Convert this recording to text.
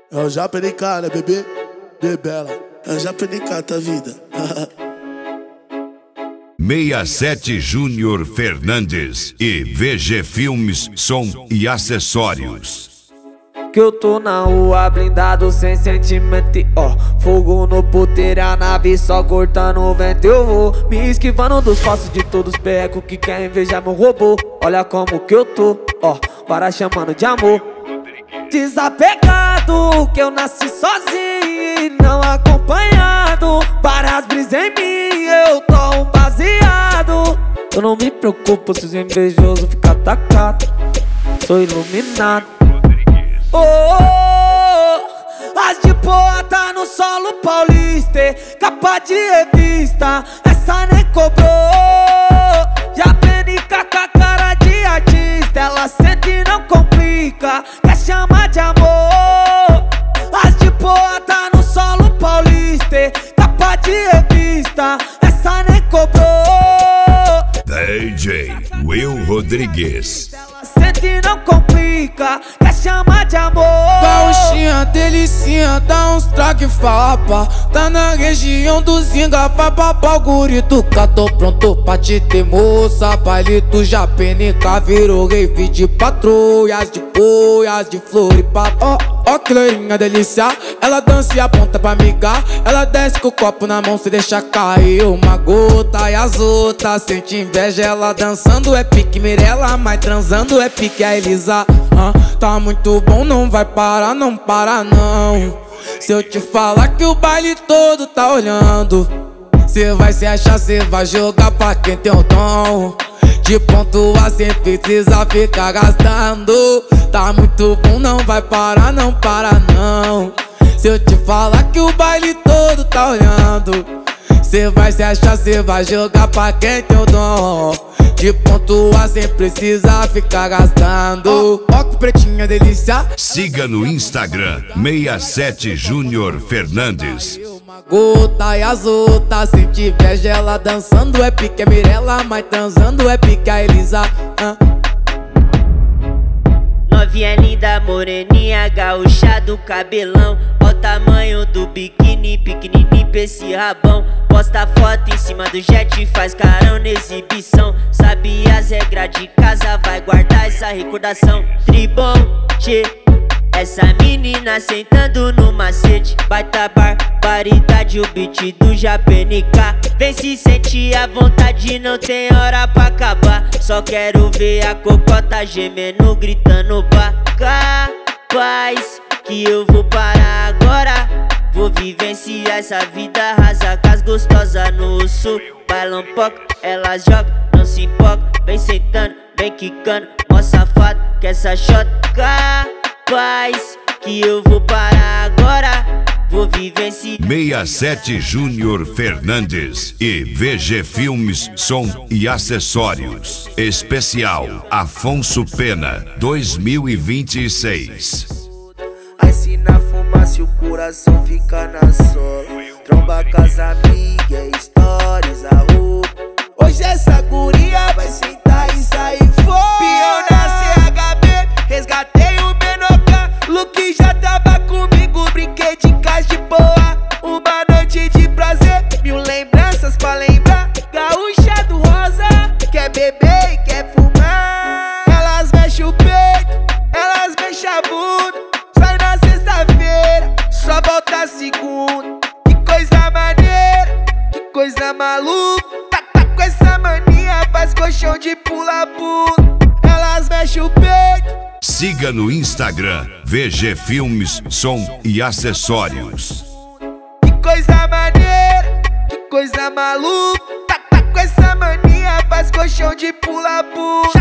É o JPNK, né, bebê? Bebela. É o JPNK, tá vida. 67 Júnior Fernandes e VG Filmes, som e acessórios. Que eu tô na rua blindado sem sentimento, ó. Fogo no puteiro, a nave só cortando o vento. Eu vou me esquivando dos passos de todos os perrecos que querem invejar meu robô. Olha como que eu tô, ó, para chamando de amor. Desapegado, que eu nasci sozinho e não acompanhado. Várias brisas em mim, eu tô um baseado. Eu não me preocupo se os invejosos ficam atacados. Sou iluminado. Oh, as de boa tá no solo paulista, capa de revista, essa nem cobrou. Já PNK com a cara de artista, ela sente e não complica, quer chamar de amor. As de boa tá no solo paulista, capa de revista, essa nem cobrou. DJ Will Rodrigues. Sente e não complica, quer chamar de amor. Gauchinha, delicinha, dá uns traque fapa. Tá na região do Zinga, vai papar o guri do cá. Tô pronto pra te ter, moça. Palito já PNK virou rave de patrulhas, de poias, de floripapo. Ó que loirinha delícia, ela dança e aponta pra migar. Ela desce com o copo na mão, se deixa cair uma gota. E as outras sente inveja, ela dançando é pique Mirella, mas transando é pique a Elisa. Tá muito bom, não vai parar, não para não. Se eu te falar que o baile todo tá olhando, cê vai se achar, cê vai jogar pra quem tem o dom de pontuar sem precisar ficar gastando. Tá muito bom, não vai parar, não para não. Se eu te falar que o baile todo tá olhando, cê vai se achar, cê vai jogar pra quem tem o dom de pontuar sem precisar ficar gastando. Ó que pretinha delícia. Siga no Instagram 67 Júnior Fernandes. Uma gota e as outras sente inveja, ela dançando é pique a Mirella, mas transando é pique a Elisa. Novinha linda, moreninha, gaúcha do cabelão. Ó o tamanho do biquíni, pequenininho pra esse rabão. Posta foto em cima do jet, faz carão na exibição. Sabe as regras de casa, vai guardar essa recordação. Tribom, tchê, essa menina sentando no macete. Baita barbaridade, o beat do JPNK. Vem se sentir à vontade, não tem hora pra acabar. Só quero ver a cocota gemendo, gritando pá. Capaz que eu vou parar agora. Vou vivenciar essa vida rasa com as gostosas no sul. Bailam pouco, elas jogam, não se empolga. Vem sentando, vem quicando, mó safado que essa shot. Capaz que eu vou parar agora. Vou vivenciar 67 Júnior Fernandes e VG Filmes, som e acessórios. Especial Afonso Pena 2026. Aí se na fumaça o coração fica na sola. Tromba com as amigas, stories, a roupa. Hoje essa guria vai sentar e sair fora. Pião na CHB, resgatei o Menoca. Luke já tava comigo, brinquei de casa de boa. Uma noite de prazer, mil lembranças pra lembrar. Gaúcha do rosa, quer beber e quer fumar. Elas mexem o peito, elas mexem a bunda. Sai na sexta-feira, só volta segunda. Que coisa maneira, que coisa maluca. Tá com essa mania, faz colchão de pula-pula. Elas mexem o peito. Siga no Instagram VG Filmes, som e acessórios. Que coisa maneira, que coisa maluca. Tá com essa mania, faz colchão de pula-pula.